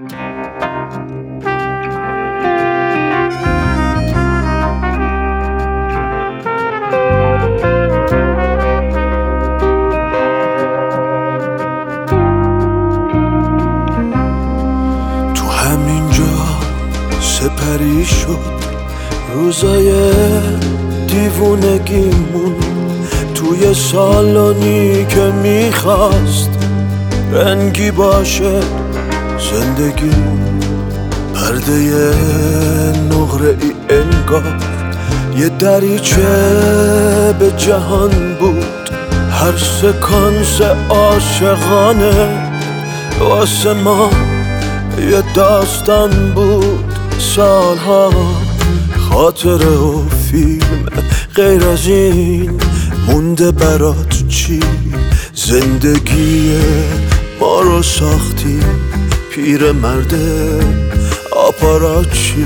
تو همینجا سپری شد روزای دیوونگیمون، توی سالانی که میخواست رنگی باشه زندگیمون. پرده نقره ای انگار یه دریچه به جهان بود، هر سکانس عاشقانه واسه ما یه داستان بود. سالها خاطره و فیلم، غیر از این مونده برات چی؟ زندگی ما رو ساختی پیرمرد آپاراچی.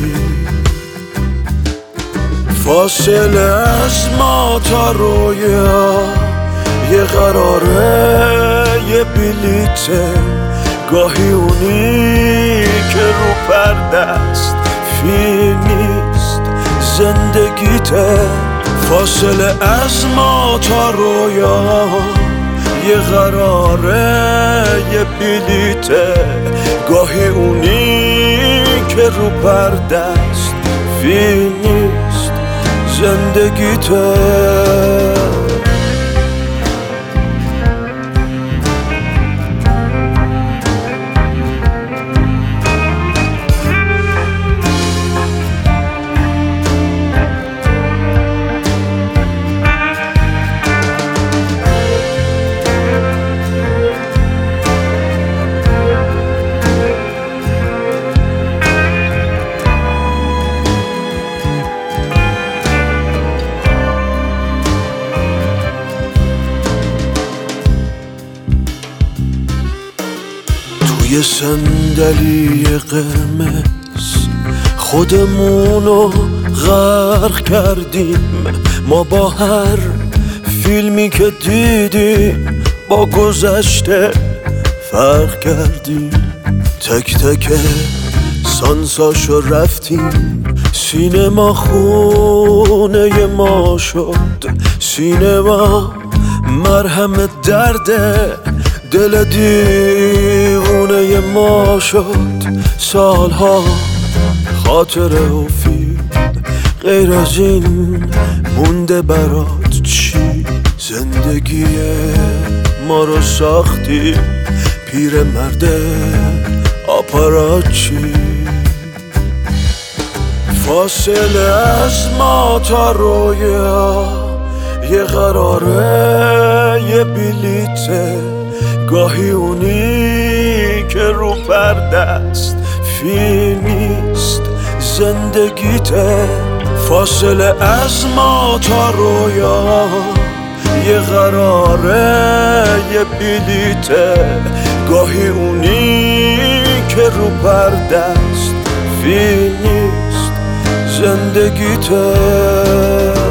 فاصله از ما تا رویا یه قراره، یه بلیته، گاهی اونی که رو پرده است فیل نیست زندگیته. فاصله از ما تا رویا یه قراره، یه بلیته، گاهی اونی که رو پرده است فیل نیست زندگیته. توی صندلی قرمز خودمونو غرق کردیم، ما با هر فیلمی که دیدیم با گذشته فرق کردیم. تک تک سانساشو رفتیم، سینما خونه ما شد. سینما مرهم درده دل دیوونه ما شد. سالها خاطره و فیلم، غیر از این مونده برات چی؟ زندگی ما رو ساختی پیرمرد آپاراچی. فاصله از ما تا رویا یه قراره، یه بلیته، گاهی اونی که رو پرده است فیل نیست زندگیته. فاصله از ما تا رویا یه قراره، یه بلیته، گاهی اونی که رو پرده است فیل نیست زندگیته.